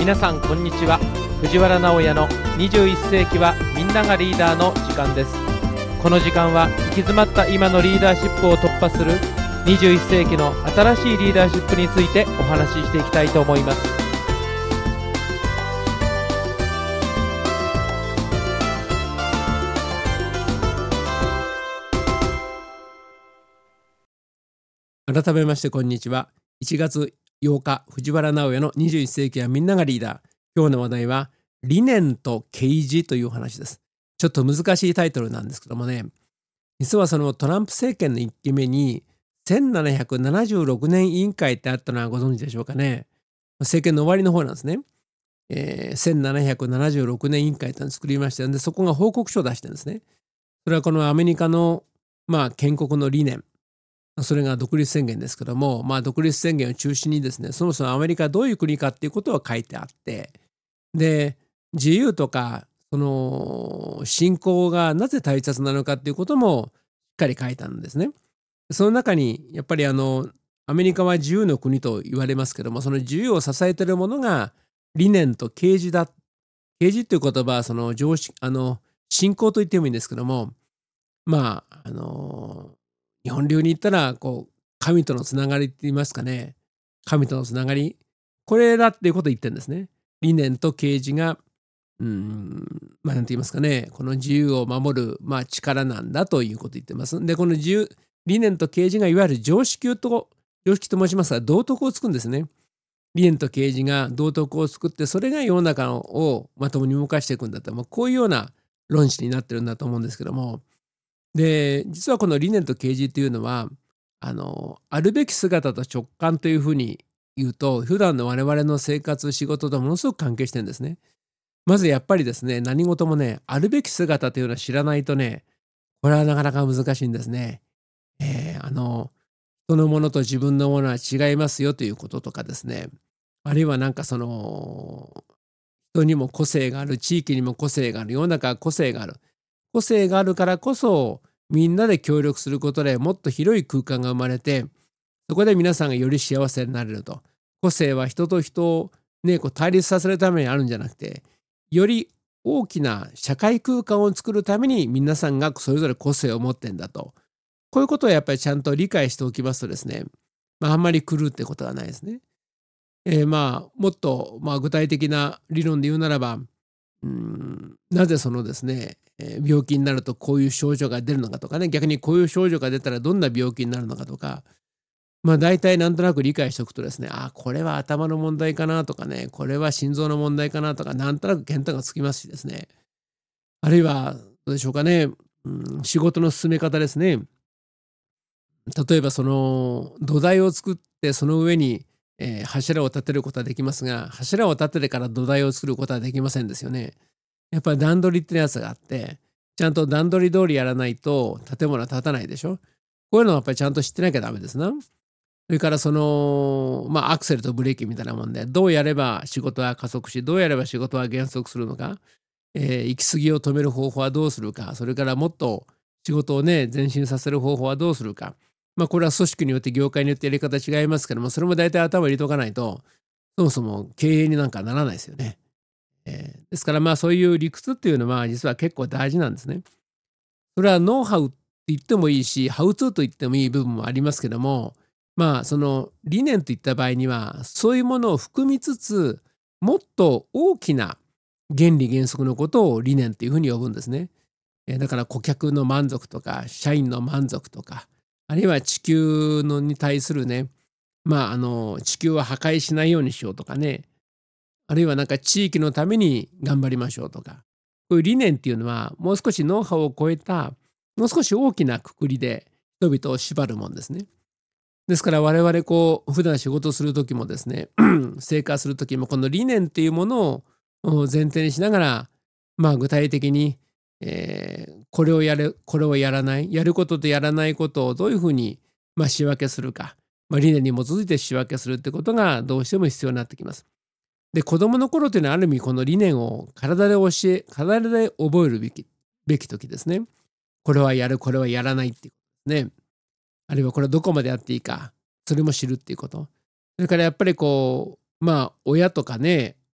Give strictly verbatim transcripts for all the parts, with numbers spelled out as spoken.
皆さんこんにちは。藤原直哉のにじゅういっ世紀はみんながリーダーの時間です。この時間は行き詰まった今のリーダーシップを突破するにじゅういっ世紀の新しいリーダーシップについてお話ししていきたいと思います。 改めましてこんにちは。いちがつようか、藤原直哉のにじゅういっ世紀はみんながリーダー。今日の話題は理念と啓示というお話です。ちょっと難しいタイトルなんですけどもね、実はそのトランプ政権のいっきめにせんななひゃくななじゅうろくねん委員会ってあったのはご存知でしょうかね。政権の終わりの方なんですね。えー、せんななひゃくななじゅうろくねん委員会ってのを作りましたので、そこが報告書を出してるんですね。それはこのアメリカのまあ建国の理念、それが独立宣言ですけども、まあ、独立宣言を中心にですね、そもそもアメリカはどういう国かっていうことが書いてあって、で自由とかその信仰がなぜ大切なのかっていうこともしっかり書いたんですね。その中にやっぱりあのアメリカは自由の国と言われますけども、その自由を支えているものが理念と啓示だ。啓示っていう言葉はその常識、あの信仰と言ってもいいんですけども、まああの日本流に言ったらこう神とのつながりって言いますかね。神とのつながり、これだっていうことを言ってるんですね。理念と啓示がうーんまあ何て言いますかね、この自由を守る、まあ、力なんだということを言ってます。でこの自由理念と啓示がいわゆる常識と常識と申しますが道徳を作るんですね。理念と啓示が道徳を作って、それが世の中をまともに動かしていくんだと、まあ、こういうような論旨になってるんだと思うんですけども、で実はこの理念と啓示というのはあのあるべき姿と直感というふうに言うと、普段の我々の生活仕事とものすごく関係してるんですね。まずやっぱりですね、何事もね、あるべき姿というのは知らないとね、これはなかなか難しいんですね。えー、あの人のものと自分のものは違いますよということとかですね、あるいはなんかその人にも個性がある、地域にも個性がある、世の中は個性がある。個性があるからこそみんなで協力することでもっと広い空間が生まれて、そこで皆さんがより幸せになれると。個性は人と人を、ね、こう対立させるためにあるんじゃなくて、より大きな社会空間を作るために皆さんがそれぞれ個性を持ってんだと。こういうことをやっぱりちゃんと理解しておきますとですね、まあ、あんまり狂うってことはないですね。えー、まあもっと、まあ、具体的な理論で言うならば、うーんなぜそのですね、えー病気になるとこういう症状が出るのかとかね、逆にこういう症状が出たらどんな病気になるのかとか、まあ大体なんとなく理解しておくとですね、あ、これは頭の問題かなとかね、これは心臓の問題かなとか、なんとなく見当がつきますしですね、あるいはどうでしょうかね、うん、仕事の進め方ですね。例えばその土台を作ってその上に、えー柱を立てることはできますが、柱を立ててから土台を作ることはできませんですよね。やっぱり段取りってやつがあって、ちゃんと段取り通りやらないと建物は建たないでしょ。こういうのはやっぱりちゃんと知ってなきゃダメですな。それからそのまあアクセルとブレーキみたいなもんで、どうやれば仕事は加速し、どうやれば仕事は減速するのか、えー行き過ぎを止める方法はどうするか、それからもっと仕事をね前進させる方法はどうするか。まあこれは組織によって業界によってやり方違いますけども、それも大体頭入れとかないとそもそも経営になんかならないですよね。えーですからまあそういう理屈っていうのは実は結構大事なんですね。それはノウハウって言ってもいいし、ハウツーと言ってもいい部分もありますけども、まあその理念といった場合にはそういうものを含みつつ、もっと大きな原理原則のことを理念というふうに呼ぶんですね。えーだから顧客の満足とか社員の満足とか、あるいは地球のに対するね、まああの地球を破壊しないようにしようとかね、あるいはなんか地域のために頑張りましょうとか、こういう理念っていうのはもう少しノウハウを超えた、もう少し大きな括りで人々を縛るもんですね。ですから我々こう普段仕事をする時もですね生活する時もこの理念っていうものをお前提にしながら、まあ具体的に、えーこれをやるこれをやらない、やることとやらないことをどういうふうに、まあ、仕分けするか、まあ、理念に基づいて仕分けするってことがどうしても必要になってきます。で子供の頃というのはある意味この理念を体で教え体で覚えるべきべき時ですね。これはやる、これはやらないっていうことですね。あるいはこれはどこまでやっていいか、それも知るっていうこと。それからやっぱりこうまあ親とかね、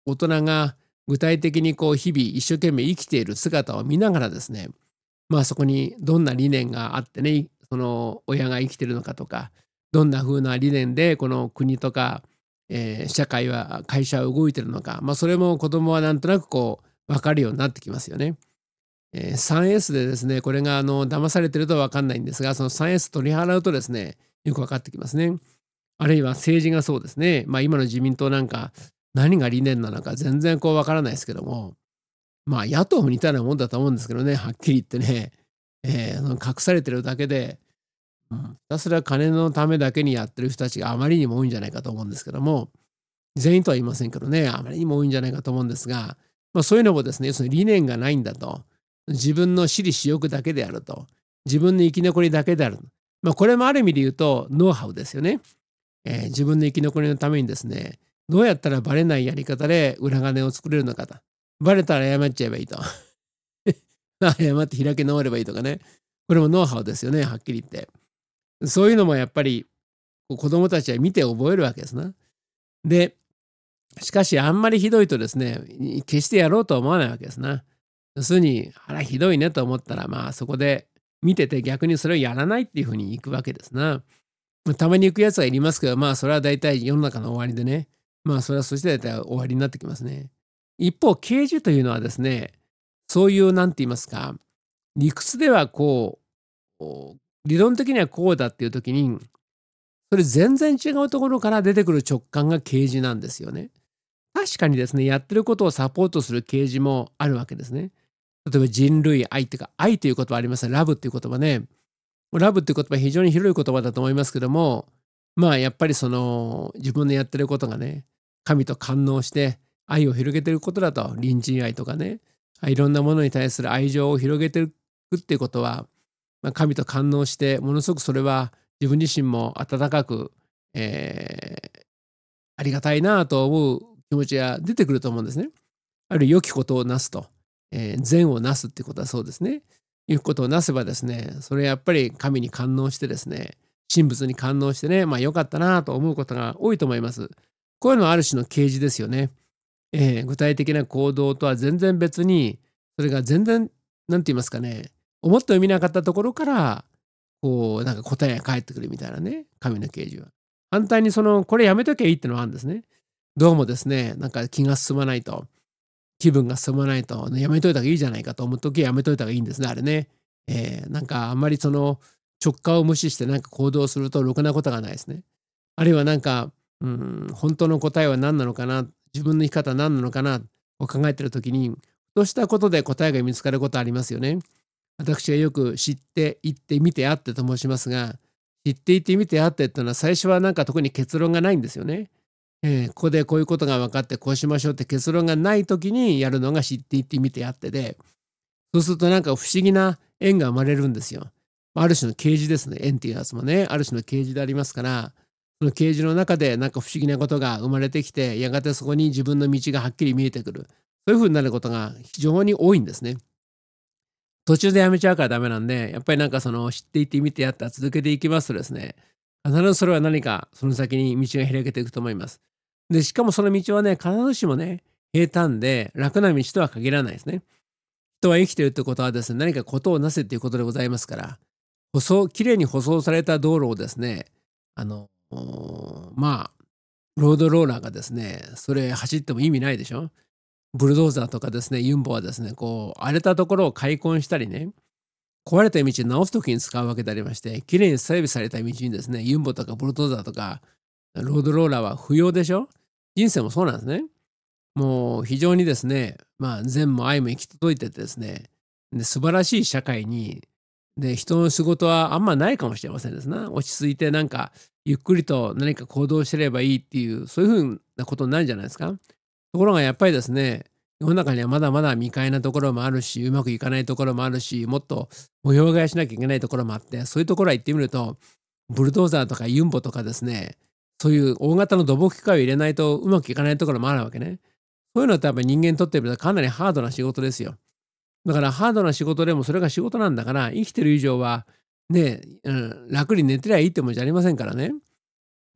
大人が具体的にこう日々一生懸命生きている姿を見ながらですね、まあそこにどんな理念があってね、その親が生きてるのかとか、どんな風な理念でこの国とか、えー社会は会社は動いてるのか、まあそれも子供はなんとなくこう分かるようになってきますよね。えー スリーエス でですね、これがあの騙されてるとは分かんないんですが、その スリーエス 取り払うとですね、よく分かってきますね。あるいは政治がそうですね。まあ今の自民党なんか何が理念なのか全然こう分からないですけども、まあ野党も似たようなもんだと思うんですけどね、はっきり言ってね、えーその隠されてるだけで、うん、ひたすら金のためだけにやってる人たちがあまりにも多いんじゃないかと思うんですけども、全員とは言いませんけどね、あまりにも多いんじゃないかと思うんですが、まあ、そういうのもですね、要するに理念がないんだと、自分の私利私欲だけであると、自分の生き残りだけである。まあ、これもある意味で言うと、ノウハウですよね。えー自分の生き残りのためにですね、どうやったらバレないやり方で裏金を作れるのかと。バレたら謝っちゃえばいいと。謝って開き直ればいいとかね。これもノウハウですよね、はっきり言って。そういうのもやっぱりこう子供たちは見て覚えるわけですな。で、しかしあんまりひどいとですね、決してやろうとは思わないわけですな。要するに、あらひどいねと思ったら、まあそこで見てて逆にそれをやらないっていうふうに行くわけですな。まあたまに行くやつはいりますけど、まあそれは大体世の中の終わりでね。まあそれはそして大体終わりになってきますね。一方、刑事というのはですね、そういうなんて言いますか、理屈ではこう、こう理論的にはこうだっていう時に、それ全然違うところから出てくる直感が啓示なんですよね。確かにですね、やってることをサポートする啓示もあるわけですね。例えば人類愛っていうか、愛という言葉ありますね。ラブっていう言葉ね。ラブっていう言葉は非常に広い言葉だと思いますけども、まあやっぱりその自分のやってることがね、神と感応して愛を広げてることだと、隣人愛とかね、いろんなものに対する愛情を広げていくっていうことは、まあ、神と感応してものすごくそれは自分自身も温かく、えーありがたいなと思う気持ちが出てくると思うんですね。あるいは良きことをなすと、えー善をなすってことはそうですね。いうことをなせばですね、それやっぱり神に感応してですね、神仏に感応してね、まあ良かったなと思うことが多いと思います。こういうのはある種の啓示ですよね。えー具体的な行動とは全然別に、それが全然、なんて言いますかね、思ってもみなかったところから、こう、なんか答えが返ってくるみたいなね、神の啓示は。反対にその、これやめときゃいいってのはあるんですね。どうもですね、なんか気が進まないと、気分が進まないと、ねやめといた方がいいじゃないかと思うときはやめといた方がいいんですね、あれね。えーなんかあんまりその直感を無視してなんか行動するとろくなことがないですね。あるいはなんか、うん、本当の答えは何なのかな、自分の生き方は何なのかなを考えてるときに、ふとしたことで答えが見つかることありますよね。私がよく知っていってみてあってと申しますが、知っていってみてあってっていうのは最初はなんか特に結論がないんですよね。えーここでこういうことが分かってこうしましょうって結論がない時にやるのが知っていってみてあってで、そうするとなんか不思議な縁が生まれるんですよ。ある種の啓示ですね。縁っていうやつもね、ある種の啓示でありますから、その啓示の中でなんか不思議なことが生まれてきて、やがてそこに自分の道がはっきり見えてくる。そういうふうになることが非常に多いんですね。途中でやめちゃうからダメなんで、やっぱりなんかその知っていってみてやったら続けていきますとですね、必ずそれは何かその先に道が開けていくと思います。で、しかもその道はね、必ずしもね、平坦で楽な道とは限らないですね。人は生きているってことはですね、何かことをなせっていうことでございますから、舗装、きれいに舗装された道路をですね、あの、おまあ、ロードローラーがですね、それ走っても意味ないでしょ。ブルドーザーとかですね、ユンボはですね、こう、荒れたところを開墾したりね、壊れた道を直すときに使うわけでありまして、きれいに整備された道にですね、ユンボとかブルドーザーとか、ロードローラーは不要でしょ。人生もそうなんですね。もう非常にですね、まあ善も愛も行き届いててですね、で素晴らしい社会に、で人の仕事はあんまないかもしれませんですな。落ち着いてなんかゆっくりと何か行動してればいいっていう、そういうふうなことになるんじゃないですか。ところがやっぱりですね、世の中にはまだまだ未開なところもあるし、うまくいかないところもあるし、もっと模様替えしなきゃいけないところもあって、そういうところは行ってみると、ブルドーザーとかユンボとかですね、そういう大型の土木機械を入れないとうまくいかないところもあるわけね。そういうのってやっぱり人間にとってみるとかなりハードな仕事ですよ。だからハードな仕事でもそれが仕事なんだから、生きてる以上はね、うん、楽に寝てりゃいいってもんじゃありませんからね。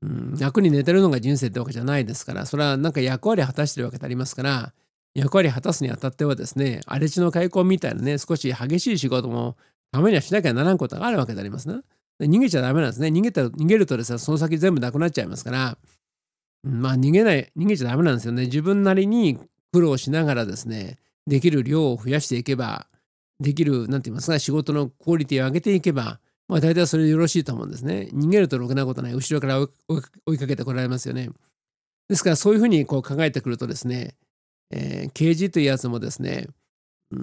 うん、楽に寝てるのが人生ってわけじゃないですから、それはなんか役割を果たしてるわけでありますから、役割を果たすにあたってはですね、荒地の開墾みたいなね、少し激しい仕事もためにはしなきゃならんことがあるわけでありますね。で逃げちゃダメなんですね。逃げた逃げるとですね、その先全部なくなっちゃいますから、うん、まあ逃げない、逃げちゃダメなんですよね。自分なりに苦労しながらですね、できる量を増やしていけば、できる、なんて言いますか、仕事のクオリティを上げていけば、まあ大体それでよろしいと思うんですね。逃げるとろくなことない。後ろから追い追い追いかけてこられますよね。ですからそういうふうにこう考えてくるとですね、えー、刑事というやつもですね、うん、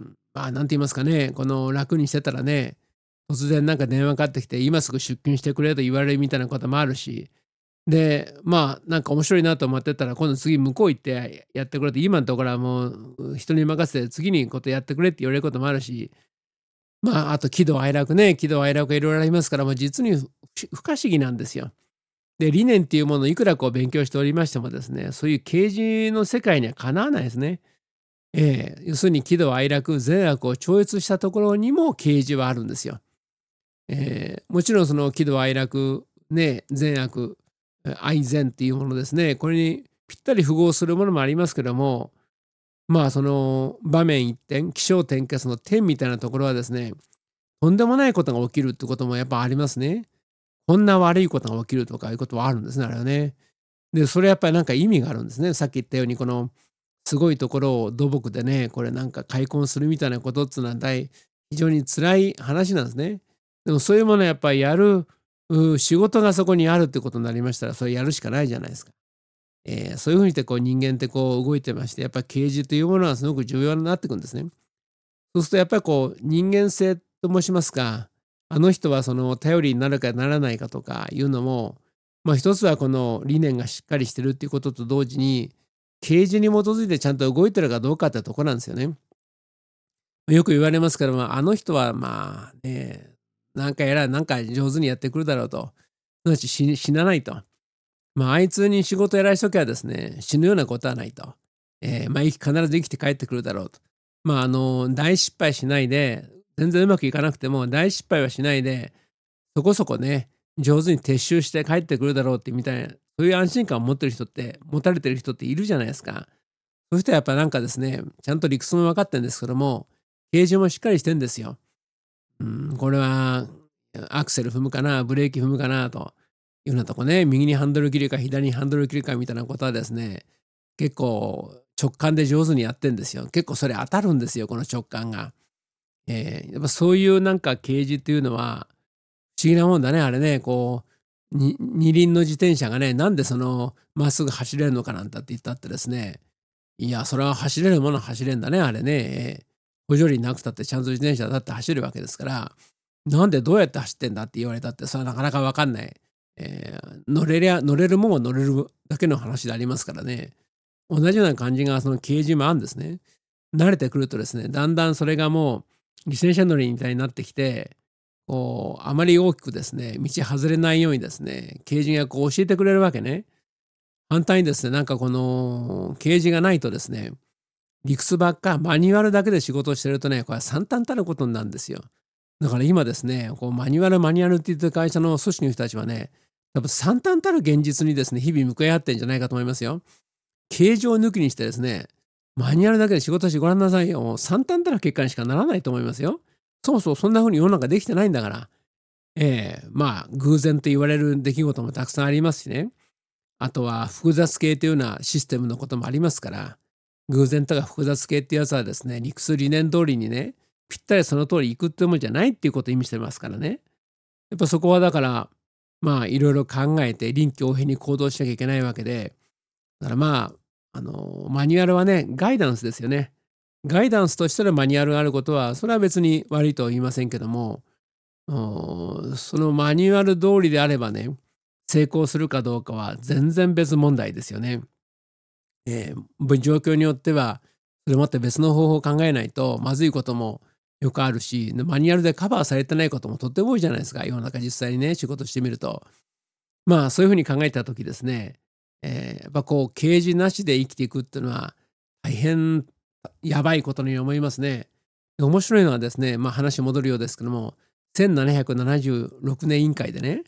まあなんて言いますかね、この楽にしてたらね、突然なんか電話かかってきて、今すぐ出勤してくれと言われるみたいなこともあるし、で、まあなんか面白いなと思ってたら、今度次向こう行ってやってくれって、今のところはもう人に任せて次にことやってくれって言われることもあるし、まああと喜怒哀楽ね、喜怒哀楽いろいろありますから、もう実に不不可思議なんですよ。で、理念っていうものをいくらこう勉強しておりましてもですね、そういう啓示の世界にはかなわないですね。ええ、要するに喜怒哀楽、善悪を超越したところにも啓示はあるんですよ。ええ、もちろんその喜怒哀楽、ね、善悪、愛善っていうものですね、これにぴったり符合するものもありますけども、まあその場面一転、起承転結の点みたいなところはですね、とんでもないことが起きるってこともやっぱありますね。こんな悪いことが起きるとかいうことはあるんですね、あれはね。で、それやっぱりなんか意味があるんですね。さっき言ったように、このすごいところを土木でね、これなんか開墾するみたいなことっていうのは大非常に辛い話なんですね。でもそういうものをやっぱりやる、う仕事がそこにあるってことになりましたら、それやるしかないじゃないですか。えーそういうふうにしてこう人間ってこう動いてまして、やっぱり啓示というものはすごく重要になってくるんですね。そうするとやっぱりこう人間性と申しますか、あの人はその頼りになるかならないかとかいうのも、まあ一つはこの理念がしっかりしてるっていうことと同時に、啓示に基づいてちゃんと動いてるかどうかってとこなんですよね。よく言われますから、まあ、あの人はまあね、なんか偉い、なんか上手にやってくるだろうと。すなわち死死なないと。まあ、あいつに仕事やらしときゃですね、死ぬようなことはないと。えーまあ、必ず生きて帰ってくるだろうと。まあ、あの、大失敗しないで、全然うまくいかなくても、大失敗はしないで、そこそこね、上手に撤収して帰ってくるだろうってみたいな、そういう安心感を持ってる人って、持たれてる人っているじゃないですか。そういう人はやっぱなんかですね、ちゃんと理屈も分かってるんですけども、形状もしっかりしてんですよ。うん、これはアクセル踏むかな、ブレーキ踏むかなというようなとこね、右にハンドル切るか左にハンドル切るかみたいなことはですね、結構直感で上手にやってんですよ。結構それ当たるんですよ、この直感が。えーやっぱそういうなんか啓示っていうのは不思議なもんだね、あれね。こう、に二輪の自転車がね、なんでそのまっすぐ走れるのかなんて言ったってですね、いや、それは走れるものは走れんだね、あれね。えー補助輪なくたってちゃんと自転車だって走るわけですから、なんでどうやって走ってんだって言われたって、それはなかなかわかんない。えー乗れりゃ乗れるもんは乗れるだけの話でありますからね。同じような感じがその啓示もあるんですね。慣れてくるとですね、だんだんそれがもう自転車乗りみたいになってきて、こうあまり大きくですね、道外れないようにですね、啓示がこう教えてくれるわけね。反対にですね、なんかこの啓示がないとですね、理屈ばっか、マニュアルだけで仕事をしてるとね、これは惨憺たることになるんですよ。だから今ですね、こうマニュアルマニュアルって言ってる会社の組織の人たちはね、多分惨憺たる現実にですね、日々向かい合ってんじゃないかと思いますよ。形状抜きにしてですね、マニュアルだけで仕事してごらんなさいよ。もう惨憺たる結果にしかならないと思いますよ。そうそう、そんな風に世の中できてないんだから。ええ、まあ、偶然と言われる出来事もたくさんありますしね。あとは複雑系というようなシステムのこともありますから、偶然とか複雑系っていうやつはですね、理屈理念通りにね、ぴったりその通り行くってもんじゃないっていうことを意味してますからね。やっぱそこはだから、まあいろいろ考えて臨機応変に行動しなきゃいけないわけで、だからまあ、あの、マニュアルはね、ガイダンスですよね。ガイダンスとしてのマニュアルがあることは、それは別に悪いとは言いませんけども、うん、そのマニュアル通りであればね、成功するかどうかは全然別問題ですよね。えー状況によっては、それもって別の方法を考えないとまずいこともよくあるし、でマニュアルでカバーされてないこともとっても多いじゃないですか、世の中実際にね、仕事してみると。まあそういうふうに考えた時ですね、えーやっぱこう啓示なしで生きていくっていうのは大変やばいことに思いますね。で面白いのはですね、まあ話戻るようですけども、せんななひゃくななじゅうろくねん委員会でね、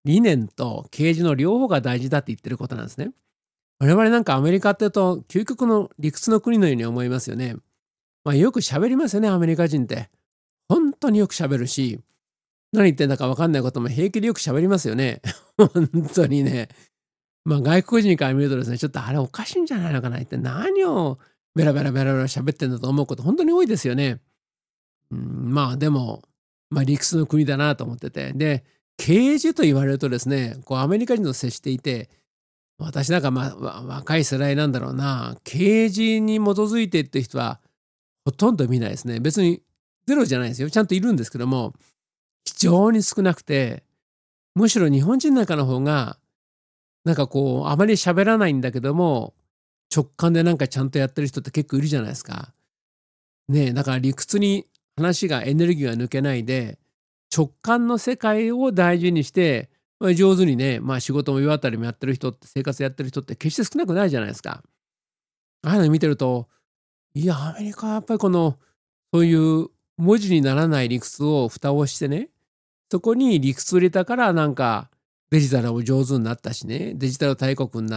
理念と啓示の両方が大事だって言ってることなんですね。我々なんかアメリカっていうと究極の理屈の国のように思いますよね。まあよく喋りますよね、アメリカ人って。本当によく喋るし、何言ってんだか分かんないことも平気でよく喋りますよね。本当にね。まあ外国人から見るとですね、ちょっとあれおかしいんじゃないのかなって、何をベラベラベラベラ喋ってんだと思うこと本当に多いですよね。うん、まあでも、まあ理屈の国だなと思ってて。で、啓示と言われるとですね、こうアメリカ人と接していて、私なんかまあわ若い世代なんだろうな、啓示に基づいてって人はほとんど見ないですね。別にゼロじゃないですよ。ちゃんといるんですけども、非常に少なくて、むしろ日本人なんかの方が、なんかこう、あまり喋らないんだけども、直感でなんかちゃんとやってる人って結構いるじゃないですか。ねえ、だから理屈に話がエネルギーが抜けないで、直感の世界を大事にして、まあ、上手にね、まあ仕事も岩渡りもやってる人って、生活やってる人って決して少なくないじゃないですか。ああいうの見てると、いや、アメリカはやっぱりこの、そういう文字にならない理屈を蓋をしてね、そこに理屈を入れたからなんかデジタルも上手になったしね、デジタル大国になって、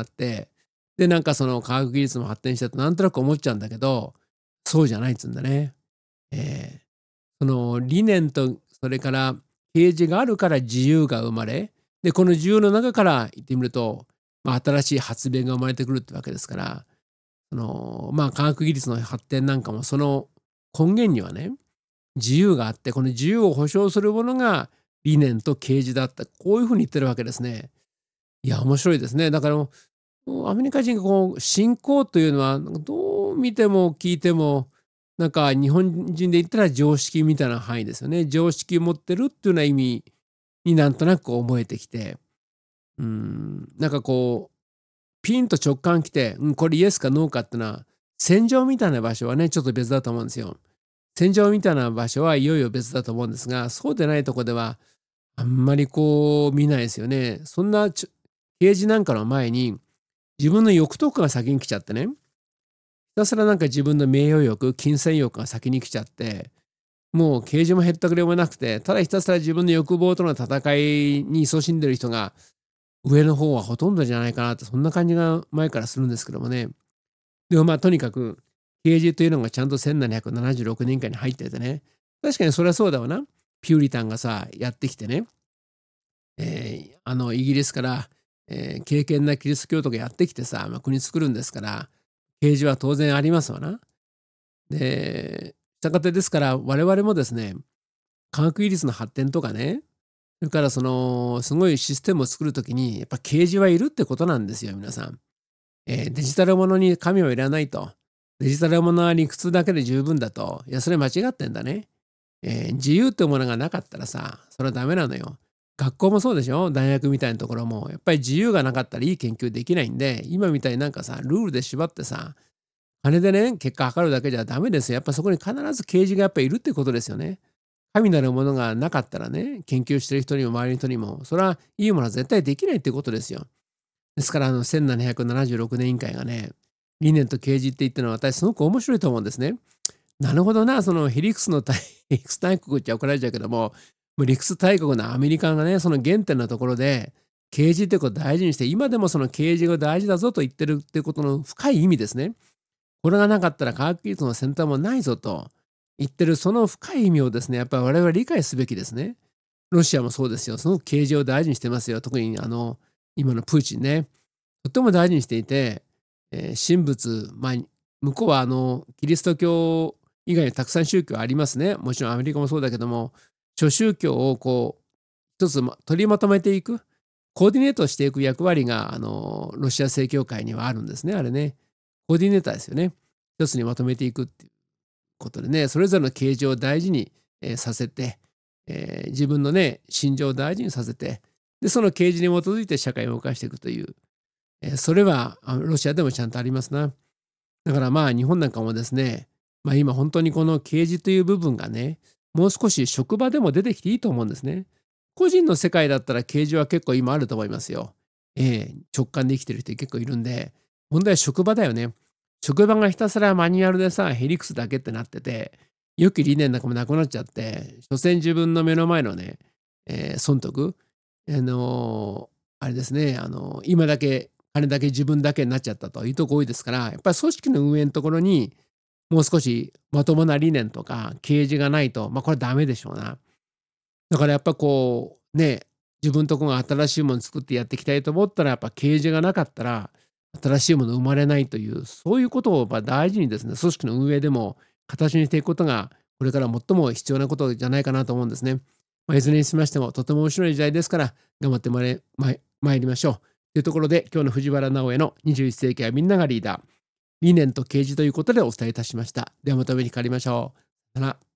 で、なんかその科学技術も発展したとなんとなく思っちゃうんだけど、そうじゃないっつうんだね。ええ、その理念とそれから啓示があるから自由が生まれ、で、この自由の中から言ってみると、まあ、新しい発明が生まれてくるってわけですから、その、まあ、科学技術の発展なんかもその根源にはね、自由があって、この自由を保障するものが理念と啓示だった。こういうふうに言ってるわけですね。いや、面白いですね。だから、アメリカ人がこう信仰というのはどう見ても聞いてもなんか日本人で言ったら常識みたいな範囲ですよね。常識を持ってるっていうような意味になんとなく思えてきて、うーん、なんかこうピンと直感きて、うん、これイエスかノーかっていうのは戦場みたいな場所はねちょっと別だと思うんですよ。戦場みたいな場所はいよいよ別だと思うんですが、そうでないとこではあんまりこう見ないですよね。そんなちょ啓示なんかの前に自分の欲とかが先に来ちゃってね、ひたすらなんか自分の名誉欲、金銭欲が先に来ちゃって、もう啓示もへったくれもなくて、ただひたすら自分の欲望との戦いに勤しんでる人が上の方はほとんどじゃないかなって、そんな感じが前からするんですけどもね。でもまあとにかく啓示というのがちゃんとせんななひゃくななじゅうろくねんかんに入っててね、確かにそれはそうだわな。ピューリタンがさやってきてね、えーあのイギリスから、えー敬虔なキリスト教徒がやってきてさ、まあ、国作るんですから、啓示は当然ありますわな。で、したがってですから我々もですね、科学技術の発展とかね、それからそのすごいシステムを作るときにやっぱ啓示はいるってことなんですよ、皆さん。えーデジタルものに神はいらないと。デジタルものは理屈だけで十分だと。いや、それ間違ってんだね。えー自由ってものがなかったらさ、それはダメなのよ。学校もそうでしょ、大学みたいなところも。やっぱり自由がなかったらいい研究できないんで、今みたいになんかさ、ルールで縛ってさ、金でね、結果測るだけじゃダメですよ。やっぱそこに必ず啓示がやっぱいるってことですよね。神なるものがなかったらね、研究してる人にも周りの人にも、それはいいものは絶対できないってことですよ。ですから、あの、せんななひゃくななじゅうろくねん委員会がね、理念と啓示って言ってるのは私すごく面白いと思うんですね。なるほどな、そのヘリクスの大、ヘリクス大国っちゃ怒られちゃうけども、もう理屈大国のアメリカがね、その原点のところで、啓示ってことを大事にして、今でもその啓示が大事だぞと言ってるってことの深い意味ですね。これがなかったら科学技術の先端もないぞと言ってる、その深い意味をですね、やっぱり我々は理解すべきですね。ロシアもそうですよ。すごく啓示を大事にしてますよ。特にあの、今のプーチンね。とっても大事にしていて、えー神仏、まあ、向こうはあの、キリスト教以外にたくさん宗教ありますね。もちろんアメリカもそうだけども、諸宗教をこう、一つま取りまとめていく、コーディネートしていく役割が、あの、ロシア正教会にはあるんですね。あれね。コーディネーターですよね。一つにまとめていくっていうことでね、それぞれの啓示を大事に、えーさせて、えー自分のね、心情を大事にさせて、で、その啓示に基づいて社会を動かしていくという、えーそれはあロシアでもちゃんとありますな。だからまあ日本なんかもですね、まあ今本当にこの啓示という部分がね、もう少し職場でも出てきていいと思うんですね。個人の世界だったら啓示は結構今あると思いますよ。ええ、直感で生きてる人結構いるんで、問題は職場だよね。職場がひたすらマニュアルでさ、ヘリクスだけってなってて、良き理念なんかもなくなっちゃって、所詮自分の目の前のね、えー損得、 あのあれですね、あの今だけ金だけ自分だけになっちゃったというとこ多いですから、やっぱり組織の運営のところにもう少しまともな理念とか啓示がないと、まあ、これダメでしょうな。だからやっぱこうね、自分とこが新しいもの作ってやっていきたいと思ったら、やっぱ啓示がなかったら新しいもの生まれないという、そういうことをやっぱ大事にですね、組織の運営でも形にしていくことがこれから最も必要なことじゃないかなと思うんですね。まあ、いずれにしましてもとても面白い時代ですから、頑張ってまいまい参りましょうというところで、今日の藤原直哉のにじゅういっ世紀はみんながリーダー、理念と啓示ということでお伝えいたしました。ではまたお目にかかりましょう。さよなら。